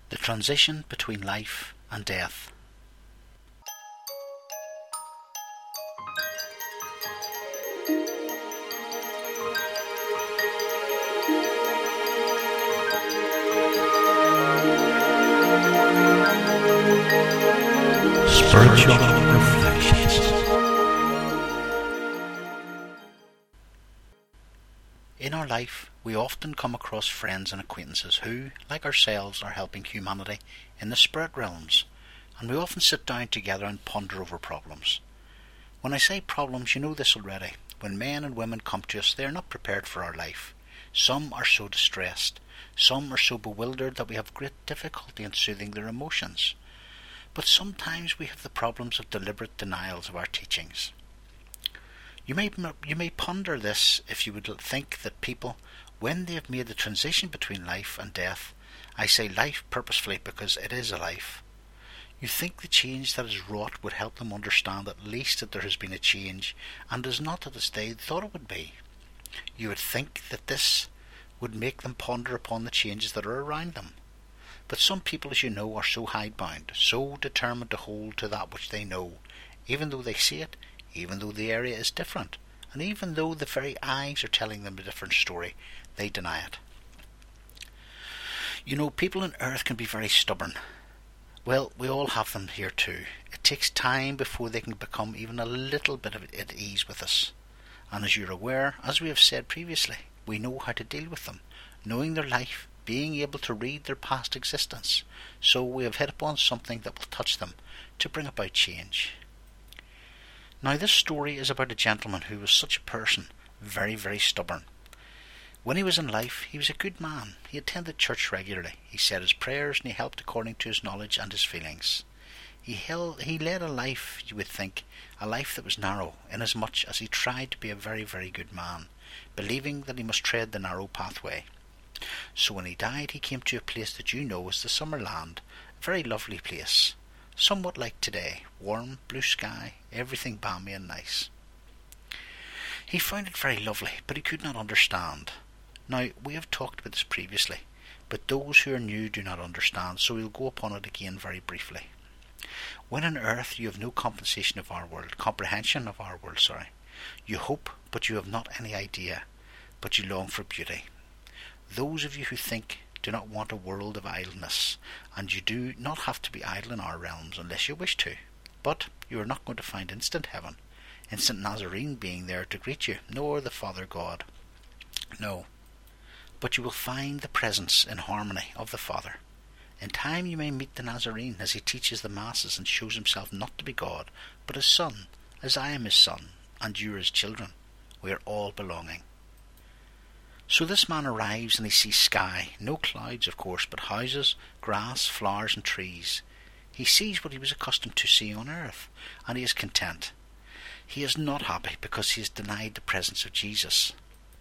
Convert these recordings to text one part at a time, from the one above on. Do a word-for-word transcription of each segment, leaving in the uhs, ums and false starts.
The transition between life and death. Spiritual Reflections. In our life, we often come across friends and acquaintances who, like ourselves, are helping humanity in the spirit realms, and we often sit down together and ponder over problems. When I say problems, you know this already. When men and women come to us, they are not prepared for our life. Some are so distressed, some are so bewildered that we have great difficulty in soothing their emotions. But sometimes we have the problems of deliberate denials of our teachings. You may, you may ponder this if you would think that people, when they have made the transition between life and death, I say life purposefully because it is a life, you think the change that is wrought would help them understand at least that there has been a change and is not as they thought it would be. You would think that this would make them ponder upon the changes that are around them. But some people, as you know, are so hidebound, so determined to hold to that which they know, even though they see it, even though the area is different, and even though the very eyes are telling them a different story, they deny it. You know, people on earth can be very stubborn. Well, we all have them here too. It takes time before they can become even a little bit at ease with us. And as you're aware, as we have said previously, we know how to deal with them, knowing their life, being able to read their past existence. So we have hit upon something that will touch them to bring about change. Now this story is about a gentleman who was such a person, very, very stubborn. When he was in life, he was a good man. He attended church regularly. He said his prayers and he helped according to his knowledge and his feelings. He held, he led a life, you would think, a life that was narrow, inasmuch as he tried to be a very, very good man, believing that he must tread the narrow pathway. So when he died, he came to a place that you know as the Summerland, a very lovely place, somewhat like today, warm, blue sky, everything balmy and nice. He found it very lovely, but he could not understand. Now, we have talked about this previously, but those who are new do not understand, so we'll go upon it again very briefly. When on earth you have no compensation of our world, comprehension of our world, sorry. You hope, but you have not any idea, but you long for beauty. Those of you who think do not want a world of idleness, and you do not have to be idle in our realms unless you wish to. But you are not going to find instant heaven, instant Nazarene being there to greet you, nor the Father God. No, but you will find the presence in harmony of the Father. In time you may meet the Nazarene as he teaches the masses and shows himself not to be God, but his Son, as I am his Son, and you are his children. We are all belonging. So this man arrives and he sees sky, no clouds of course, but houses, grass, flowers and trees. He sees what he was accustomed to seeing on earth, and he is content. He is not happy because he has denied the presence of Jesus.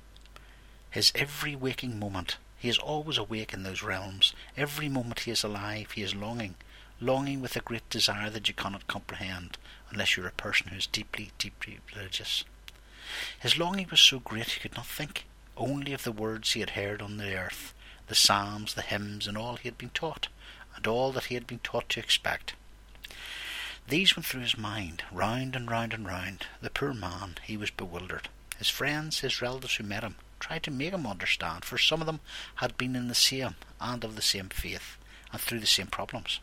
His every waking moment, he is always awake in those realms. Every moment he is alive, he is longing, longing with a great desire that you cannot comprehend, unless you are a person who is deeply, deeply religious. His longing was so great he could not think, only of the words he had heard on the earth, the psalms, the hymns, and all he had been taught, and all that he had been taught to expect. These went through his mind, round and round and round. The poor man, he was bewildered. His friends, his relatives who met him, tried to make him understand, for some of them had been in the same and of the same faith, and through the same problems.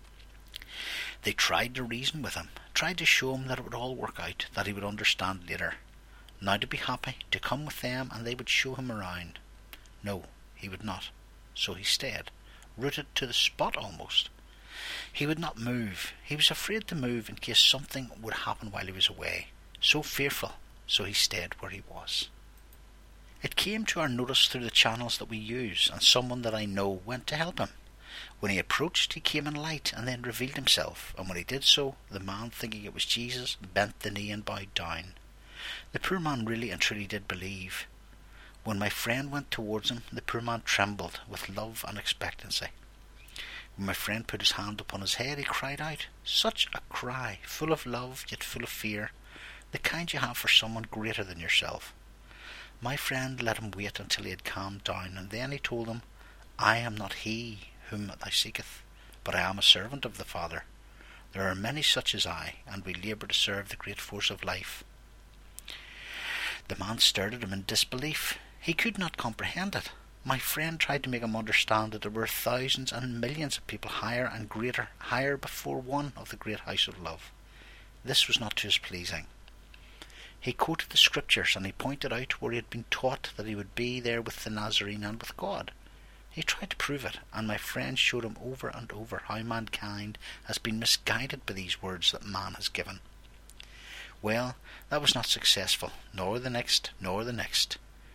They tried to reason with him, tried to show him that it would all work out, that he would understand later. Now to be happy, to come with them, and they would show him around. No, he would not. So he stayed, rooted to the spot almost. He would not move. He was afraid to move in case something would happen while he was away. So fearful, so he stayed where he was. It came to our notice through the channels that we use, and someone that I know went to help him. When he approached, he came in light and then revealed himself, and when he did so, the man, thinking it was Jesus, bent the knee and bowed down. The poor man really and truly did believe. When my friend went towards him, the poor man trembled with love and expectancy. When my friend put his hand upon his head, he cried out, such a cry, full of love yet full of fear, the kind you have for someone greater than yourself. My friend let him wait until he had calmed down, and then he told him, I am not he whom thou seekest, but I am a servant of the Father. There are many such as I, and we labour to serve the great force of life." The man stared at him in disbelief. He could not comprehend it. My friend tried to make him understand that there were thousands and millions of people higher and greater, higher before one of the great house of love. This was not to his pleasing. He quoted the scriptures, and he pointed out where he had been taught that he would be there with the Nazarene and with God. He tried to prove it, and my friend showed him over and over how mankind has been misguided by these words that man has given. Well, that was not successful, nor the next, nor the next.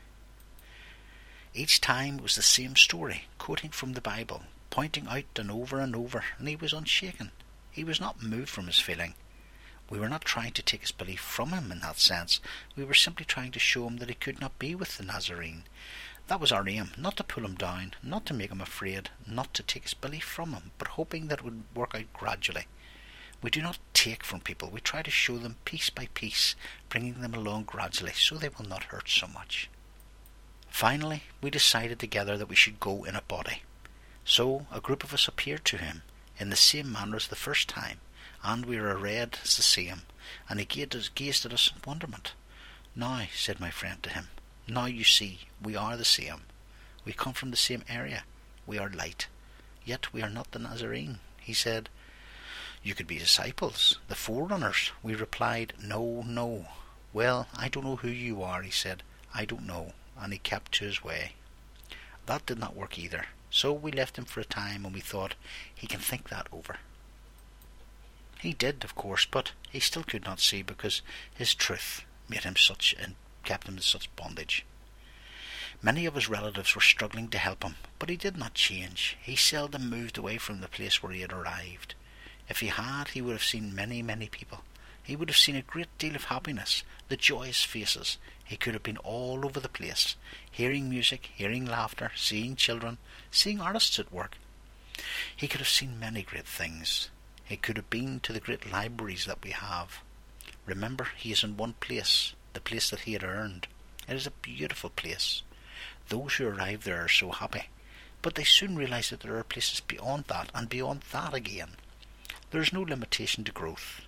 Each time it was the same story, quoting from the Bible, pointing out and over and over, and he was unshaken. He was not moved from his feeling. We were not trying to take his belief from him in that sense. We were simply trying to show him that he could not be with the Nazarene. That was our aim, not to pull him down, not to make him afraid, not to take his belief from him, but hoping that it would work out gradually. We do not take from people, we try to show them piece by piece, bringing them along gradually so they will not hurt so much. Finally, we decided together that we should go in a body. So a group of us appeared to him, in the same manner as the first time, and we were arrayed as the same, and he gazed at us in wonderment. "Now," said my friend to him, "now you see, we are the same. We come from the same area. We are light. Yet we are not the Nazarene." He said, "You could be disciples, the forerunners." We replied, "No, no." "Well, I don't know who you are," he said. "I don't know." And he kept to his way. That did not work either, so we left him for a time, and we thought, he can think that over. He did, of course, but he still could not see, because his truth made him such and kept him in such bondage. Many of his relatives were struggling to help him, but he did not change. He seldom moved away from the place where he had arrived. If he had, he would have seen many, many people. He would have seen a great deal of happiness, the joyous faces. He could have been all over the place, hearing music, hearing laughter, seeing children, seeing artists at work. He could have seen many great things. He could have been to the great libraries that we have. Remember, he is in one place, the place that he had earned. It is a beautiful place. Those who arrive there are so happy, but they soon realize that there are places beyond that, and beyond that again. There is no limitation to growth.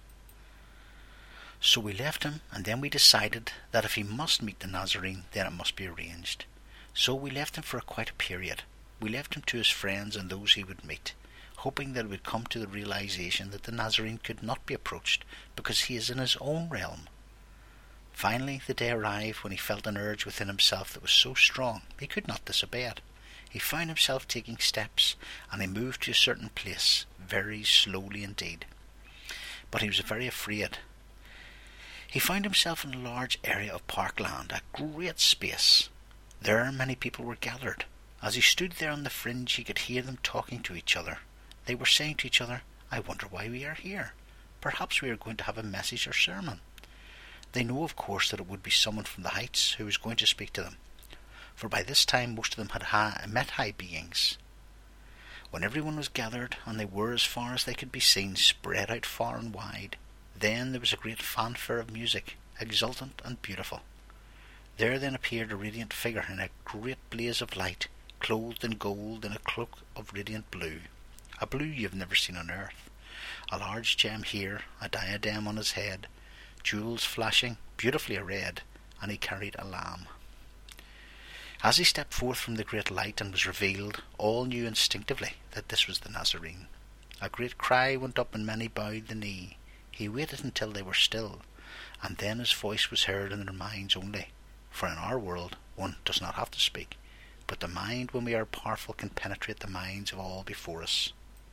So we left him, and then we decided that if he must meet the Nazarene, then it must be arranged. So we left him for quite a period. We left him to his friends and those he would meet, hoping that he would come to the realization that the Nazarene could not be approached because he is in his own realm. Finally, the day arrived when he felt an urge within himself that was so strong he could not disobey it. He found himself taking steps, and he moved to a certain place, very slowly indeed. But he was very afraid. He found himself in a large area of parkland, a great space. There many people were gathered. As he stood there on the fringe, he could hear them talking to each other. They were saying to each other, "I wonder why we are here. Perhaps we are going to have a message or sermon." They know, of course, that it would be someone from the heights who was going to speak to them, for by this time most of them had ha- met high beings. When everyone was gathered, and they were, as far as they could be seen, spread out far and wide, then there was a great fanfare of music, exultant and beautiful. There then appeared a radiant figure in a great blaze of light, clothed in gold in a cloak of radiant blue, a blue you have never seen on earth. A large gem here, a diadem on his head, jewels flashing, beautifully arrayed, and he carried a lamb. As he stepped forth from the great light and was revealed, all knew instinctively that this was the Nazarene. A great cry went up and many bowed the knee. He waited until they were still, and then his voice was heard in their minds only, for in our world one does not have to speak, but the mind, when we are powerful, can penetrate the minds of all before us.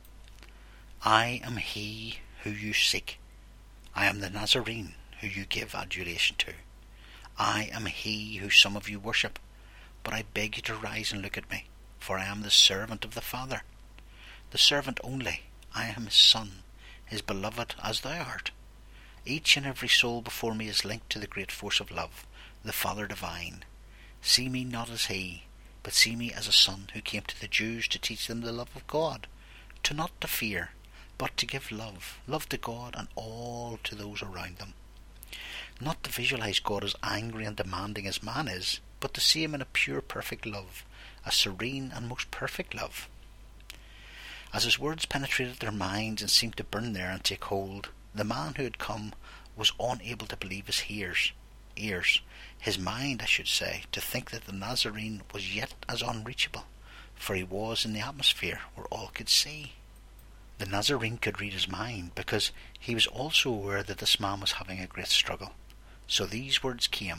"I am he who you seek. I am the Nazarene who you give adulation to. I am he who some of you worship, but I beg you to rise and look at me, for I am the servant of the Father. The servant only. I am his son, his beloved as thou art. Each and every soul before me is linked to the great force of love, the Father divine. See me not as he, but see me as a son who came to the Jews to teach them the love of God, to not to fear, but to give love, love to God and all to those around them. Not to visualize God as angry and demanding as man is, but to see him in a pure perfect love, a serene and most perfect love. As his words penetrated their minds and seemed to burn there and take hold, the man who had come was unable to believe his ears, ears, his mind, I should say, to think that the Nazarene was yet as unreachable, for he was in the atmosphere where all could see. The Nazarene could read his mind, because he was also aware that this man was having a great struggle. So these words came: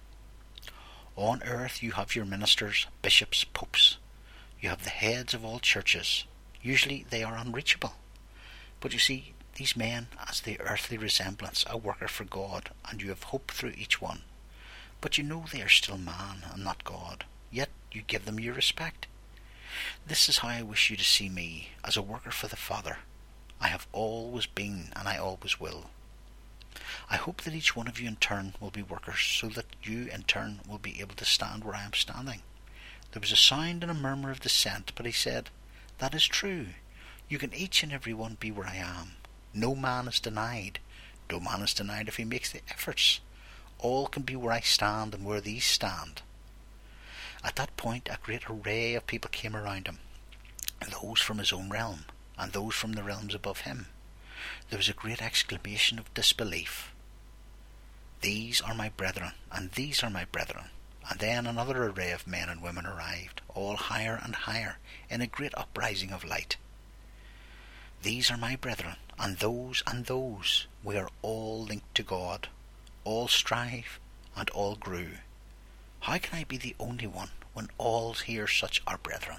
"On earth you have your ministers, bishops, popes. You have the heads of all churches. Usually they are unreachable. But you see, these men, as the earthly resemblance, a worker for God, and you have hope through each one. But you know they are still man and not God, yet you give them your respect. This is how I wish you to see me, as a worker for the Father. I have always been, and I always will. I hope that each one of you in turn will be workers, so that you in turn will be able to stand where I am standing." There was a sound and a murmur of dissent, but he said, "That is true. You can each and every one be where I am. No man is denied. No man is denied if he makes the efforts. All can be where I stand and where these stand." At that point a great array of people came around him, those from his own realm, and those from the realms above him. There was a great exclamation of disbelief. "These are my brethren, and these are my brethren." And then another array of men and women arrived, all higher and higher, in a great uprising of light. "These are my brethren, and those and those. We are all linked to God. All strive, and all grew. How can I be the only one, when all here such are brethren?"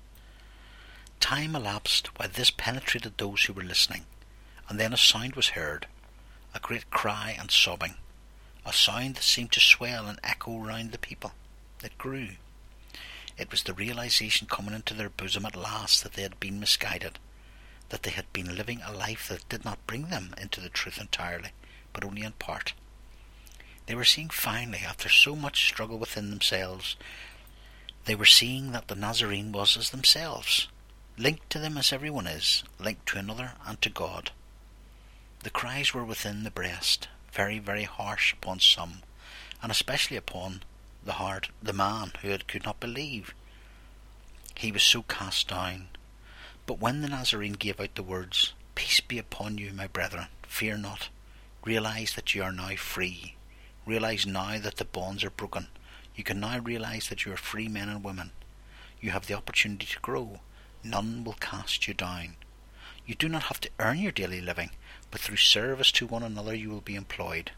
Time elapsed while this penetrated those who were listening, and then a sound was heard, a great cry and sobbing, a sound that seemed to swell and echo round the people. It grew. It was the realization coming into their bosom at last that they had been misguided, that they had been living a life that did not bring them into the truth entirely, but only in part. They were seeing finally, after so much struggle within themselves, they were seeing that the Nazarene was as themselves, linked to them as everyone is, linked to another and to God. The cries were within the breast, very, very harsh upon some, and especially upon the heart, the man who had, could not believe. He was so cast down. But when the Nazarene gave out the words, "Peace be upon you, my brethren, fear not. Realize that you are now free. Realize now that the bonds are broken. You can now realize that you are free men and women. You have the opportunity to grow. None will cast you down. You do not have to earn your daily living, but through service to one another you will be employed.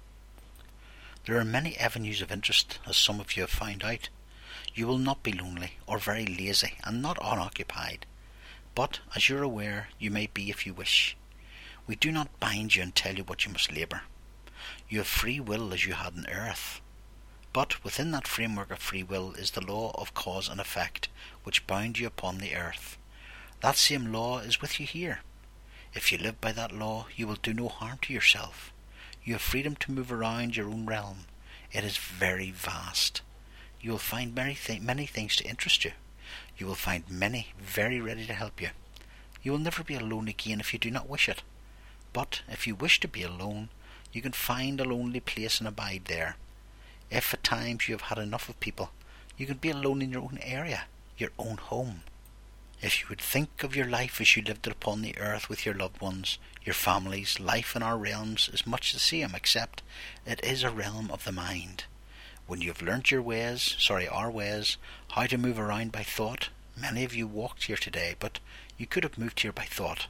There are many avenues of interest, as some of you have found out. You will not be lonely or very lazy and not unoccupied. But, as you are aware, you may be if you wish. We do not bind you and tell you what you must labour. You have free will as you had on earth. But within that framework of free will is the law of cause and effect, which bound you upon the earth. That same law is with you here. If you live by that law, you will do no harm to yourself. You have freedom to move around your own realm. It is very vast. You will find many, th- many things to interest you. You will find many very ready to help you. You will never be alone again if you do not wish it. But if you wish to be alone, you can find a lonely place and abide there. If at times you have had enough of people, you can be alone in your own area, your own home. If you would think of your life as you lived it upon the earth with your loved ones, your families, life in our realms is much the same, except it is a realm of the mind. When you have learnt your ways, sorry, our ways, how to move around by thought, many of you walked here today, but you could have moved here by thought.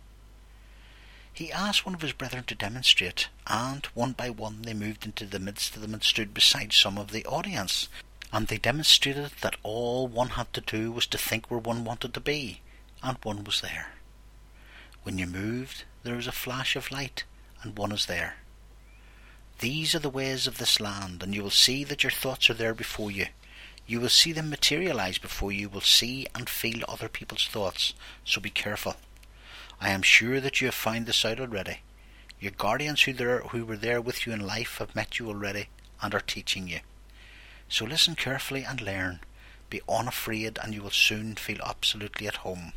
He asked one of his brethren to demonstrate, and one by one they moved into the midst of them and stood beside some of the audience, and they demonstrated that all one had to do was to think where one wanted to be, and one was there. When you moved, there was a flash of light, and one is there. These are the ways of this land, and you will see that your thoughts are there before you. You will see them materialize before you. You will see and feel other people's thoughts, so be careful. I am sure that you have found this out already. Your guardians who, there, who were there with you in life have met you already and are teaching you. So listen carefully and learn. Be unafraid, and you will soon feel absolutely at home.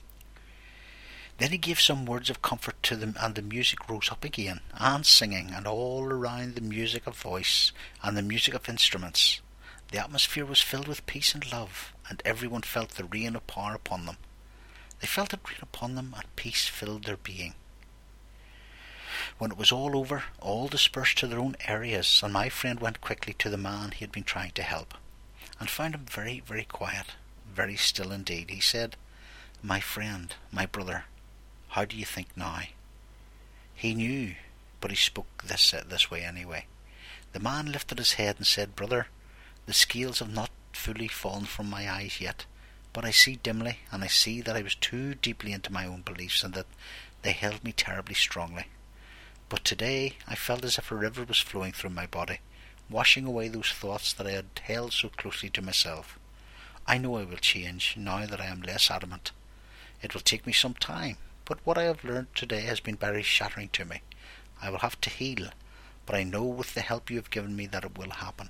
Then he gave some words of comfort to them, and the music rose up again, and singing, and all around the music of voice and the music of instruments. The atmosphere was filled with peace and love, and everyone felt the rain of power upon them. They felt it rain upon them, and peace filled their being. When it was all over, all dispersed to their own areas, and my friend went quickly to the man he had been trying to help, and found him very, very quiet, very still indeed. He said, "My friend, my brother, how do you think now?" He knew, but he spoke this uh, this way anyway. The man lifted his head and said, "Brother, the scales have not fully fallen from my eyes yet, but I see dimly, and I see that I was too deeply into my own beliefs, and that they held me terribly strongly. But today I felt as if a river was flowing through my body, washing away those thoughts that I had held so closely to myself. I know I will change, now that I am less adamant. It will take me some time, but what I have learned today has been very shattering to me. I will have to heal, but I know with the help you have given me that it will happen."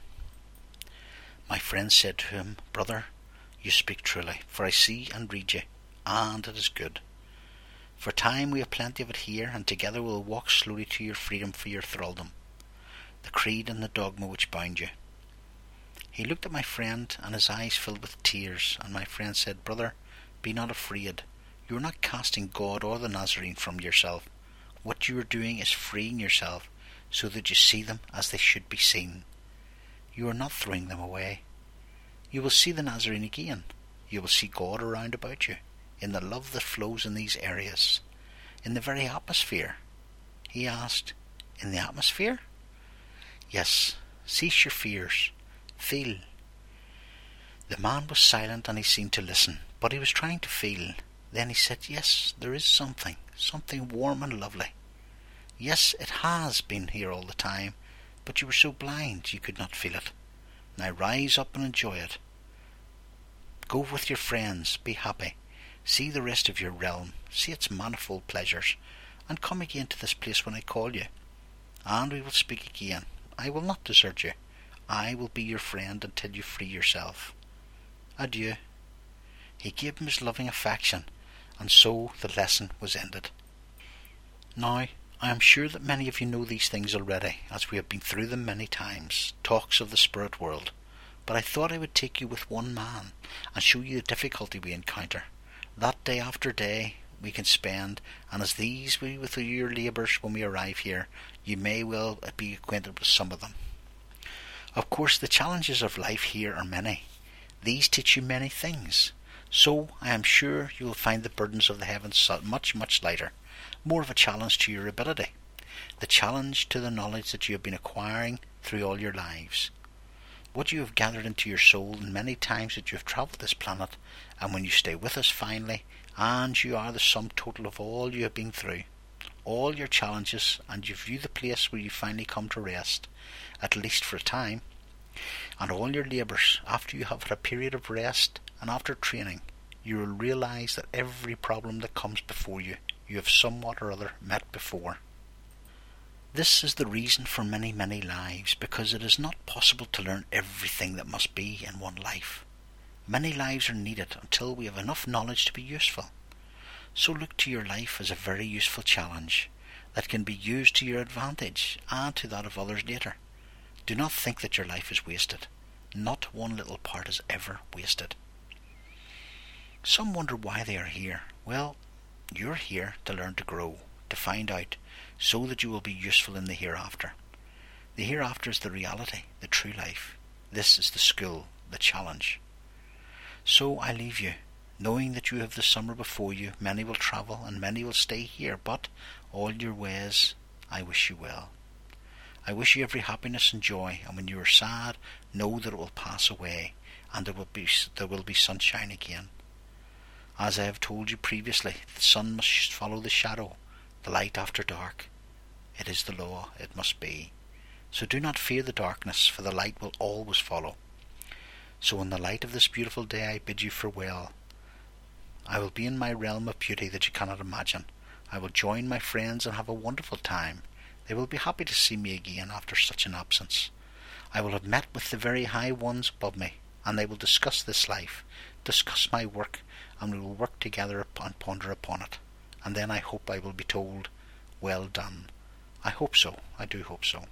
My friend said to him, "Brother, you speak truly, for I see and read you, and it is good. For time we have plenty of it here, and together we will walk slowly to your freedom for your thraldom, the creed and the dogma which bound you." He looked at my friend, and his eyes filled with tears, and my friend said, "Brother, be not afraid. You are not casting God or the Nazarene from yourself. What you are doing is freeing yourself, so that you see them as they should be seen. You are not throwing them away. You will see the Nazarene again. You will see God around about you, in the love that flows in these areas, in the very atmosphere." He asked, "In the atmosphere?" "Yes. Cease your fears. Feel." The man was silent, and he seemed to listen, but he was trying to feel. Then he said, "Yes, there is something, something warm and lovely. Yes, it has been here all the time, but you were so blind you could not feel it. Now rise up and enjoy it. Go with your friends, be happy, see the rest of your realm, see its manifold pleasures, and come again to this place when I call you. And we will speak again. I will not desert you. I will be your friend until you free yourself. Adieu." He gave him his loving affection, and so the lesson was ended. Now, I am sure that many of you know these things already, as we have been through them many times, talks of the spirit world, but I thought I would take you with one man, and show you the difficulty we encounter, that day after day we can spend, and as these be with your labours when we arrive here, you may well be acquainted with some of them. Of course, the challenges of life here are many. These teach you many things. So I am sure you will find the burdens of the heavens much, much lighter, more of a challenge to your ability, the challenge to the knowledge that you have been acquiring through all your lives, what you have gathered into your soul in many times that you have travelled this planet, and when you stay with us finally, and you are the sum total of all you have been through, all your challenges, and you view the place where you finally come to rest, at least for a time, and all your labours after you have had a period of rest, and after training, you will realise that every problem that comes before you, you have somewhat or other met before. This is the reason for many, many lives, because it is not possible to learn everything that must be in one life. Many lives are needed until we have enough knowledge to be useful. So look to your life as a very useful challenge that can be used to your advantage and to that of others later. Do not think that your life is wasted. Not one little part is ever wasted. Some wonder why they are here. Well, you're here to learn to grow, to find out, so that you will be useful in the hereafter. The hereafter is the reality, the true life. This is the school, the challenge. So I leave you, knowing that you have the summer before you. Many will travel and many will stay here, but all your ways I wish you well. I wish you every happiness and joy, and when you are sad, know that it will pass away, and there will be there will be sunshine again. As I have told you previously, the sun must follow the shadow, the light after dark. It is the law, it must be. So do not fear the darkness, for the light will always follow. So in the light of this beautiful day I bid you farewell. I will be in my realm of beauty that you cannot imagine. I will join my friends and have a wonderful time. They will be happy to see me again after such an absence. I will have met with the very high ones above me, and they will discuss this life, discuss my work, and we will work together and ponder upon it. And then I hope I will be told, well done. I hope so, I do hope so.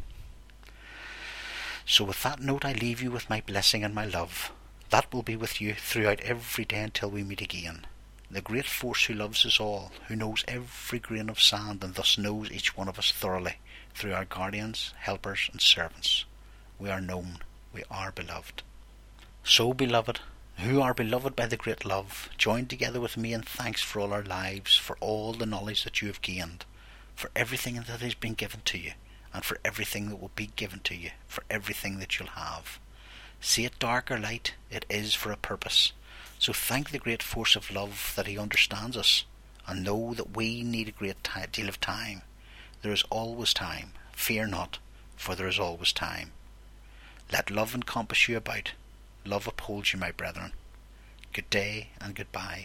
So with that note I leave you with my blessing and my love. That will be with you throughout every day until we meet again. the great force who loves us all, who knows every grain of sand and thus knows each one of us thoroughly, through our guardians, helpers and servants. We are known, we are beloved. So, beloved, who are beloved by the great love, join together with me in thanks for all our lives, for all the knowledge that you have gained, for everything that has been given to you, and for everything that will be given to you, for everything that you'll have. See it dark or light, it is for a purpose. So thank the great force of love that he understands us, and know that we need a great deal of time. There is always time. Fear not, for there is always time. Let love encompass you about. Love upholds you, my brethren. Good day and goodbye.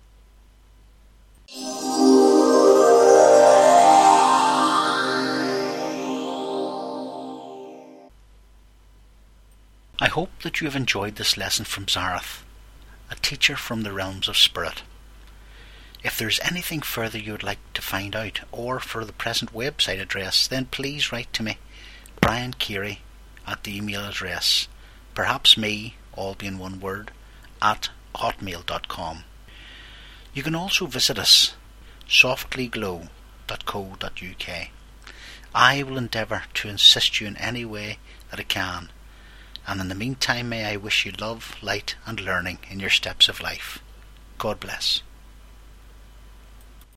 I hope that you have enjoyed this lesson from Zareth, a teacher from the realms of spirit. If there is anything further you would like to find out, or for the present website address, then please write to me, Brian Keary, at the email address, perhaps me, all being one word, at hotmail dot com. You can also visit us, softly glow dot co dot uk. I will endeavour to assist you in any way that I can, and in the meantime may I wish you love, light and learning in your steps of life. God bless.